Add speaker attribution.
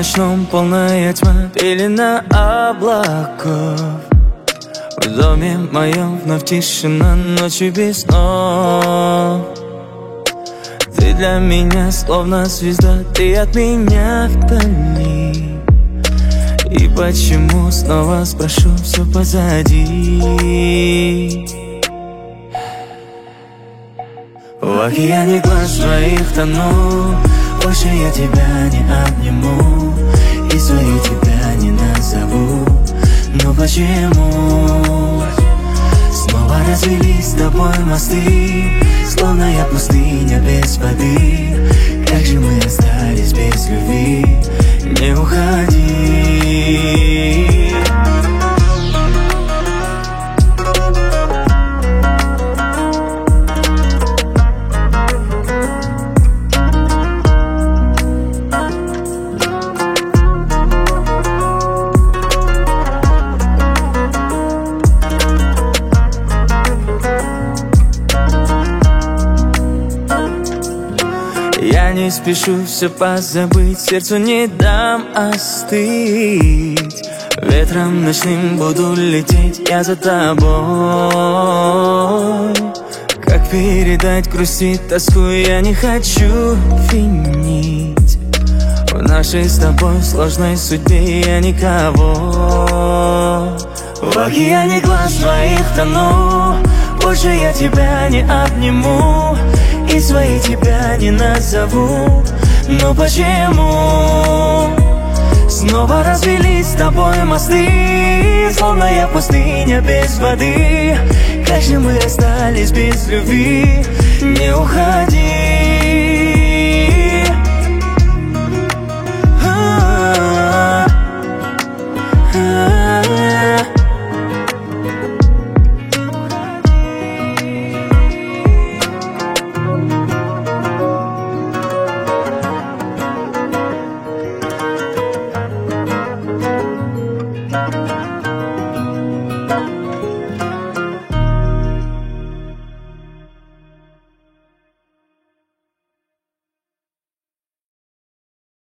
Speaker 1: ночном полная тьма, пелена облаков. В доме моем вновь тишина, ночью без снов. Ты для меня словно звезда, ты от меня вдали. И почему, снова спрошу, все позади. В океане глаз твоих тону, больше я тебя не обниму и свою тебя не назову. Но почему снова развелись с тобой мосты, словно я пустыня без воды? Как же мы остались без любви? Не уходи. Я не спешу все позабыть, сердцу не дам остыть. Ветром ночным буду лететь я за тобой. Как передать грусть и тоску, я не хочу винить. В нашей с тобой сложной судьбе я никого. В океане глаз твоих тону, больше я тебя не обниму и своей тебя не назову. Но почему снова развелись с тобой мосты, словно я пустыня без воды? Как же мы остались без любви? Не уходи.